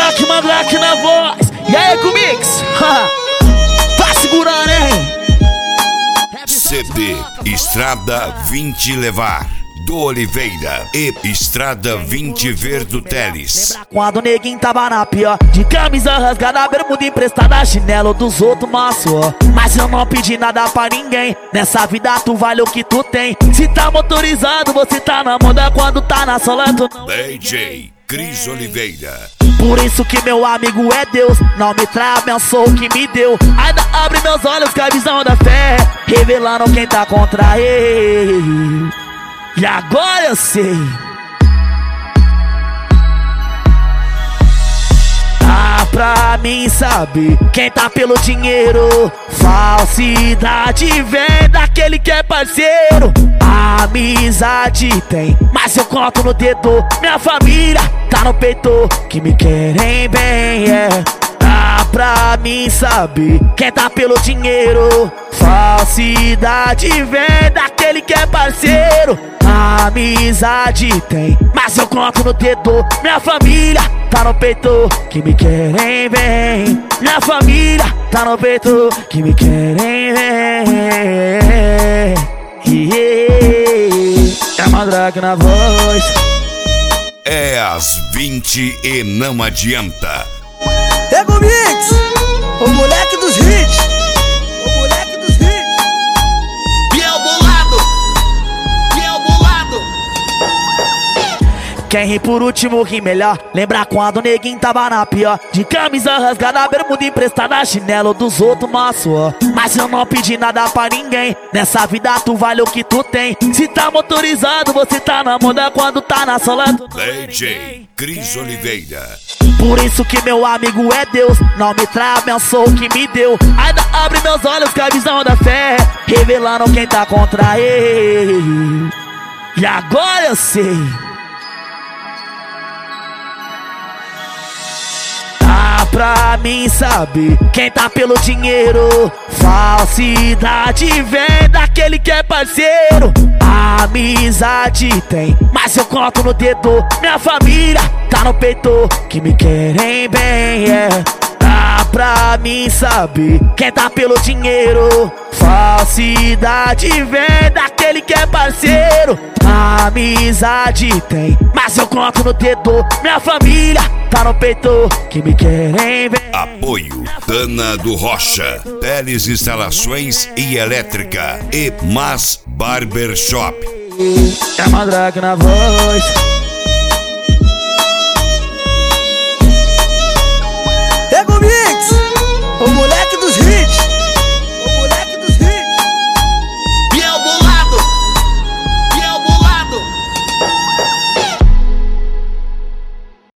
Mandrake na voz. E aí, Comix? Tá segurando, hein? CD Estrada 20 Levar do Oliveira e Estrada 20 Verdo Teles. Lembra quando o neguinho tava na pior? De camisa rasgada, bermuda emprestada, chinelo dos outros maço. Mas eu não pedi nada pra ninguém. Nessa vida tu vale o que tu tem. Se tá motorizado, você tá na moda. Quando tá na sola, tu não. DJ Cris Oliveira. Por isso que meu amigo é Deus. Não me trai, abençoa o que me deu. Ainda abre meus olhos com a visão da fé, revelando quem tá contra ele. E agora eu sei. Dá pra mim saber quem tá pelo dinheiro. Falsidade vem daquele que é parceiro. Amizade tem, mas eu conto no dedo. Minha família tá no peito, que me querem bem, é. Dá pra mim saber quem tá pelo dinheiro. Falsidade vem daquele que é parceiro. Amizade tem, mas eu conto no dedo. Minha família tá no peito, que me querem bem. Minha família tá no peito, que me querem bem. É Mandrake na voz. É às 20 e não adianta. É Comix, o moleque dos hits. O moleque dos hits. E é o bolado. E é o bolado. Quem ri por último ri melhor. Lembra quando o neguinho tava na pior? De camisa rasgada, bermuda emprestada, chinelo dos outros maço. Mas eu não pedi nada pra ninguém. Nessa vida tu vale o que tu tem. Se tá motorizado, você tá na moda. Quando tá na sola, tu não. DJ Cris Oliveira. Por isso que meu amigo é Deus. Não me trai, abençoa o que me deu. Ainda abre meus olhos com a visão da fé, revelando quem tá contra ele. E agora eu sei. Dá pra mim saber quem tá pelo dinheiro. Falsidade vem daquele que é parceiro. Amizade tem, mas eu conto no dedo. Minha família tá no peito, que me querem bem, é. Dá pra mim saber quem tá pelo dinheiro. Falsidade vem daquele que é parceiro. Amizade tem, mas eu conto no dedo. Minha família tá no peito, que me querem bem. Apoio Dana do Rocha, Teles Instalações e Elétrica e Mas Barbershop. É Mandrake na voz.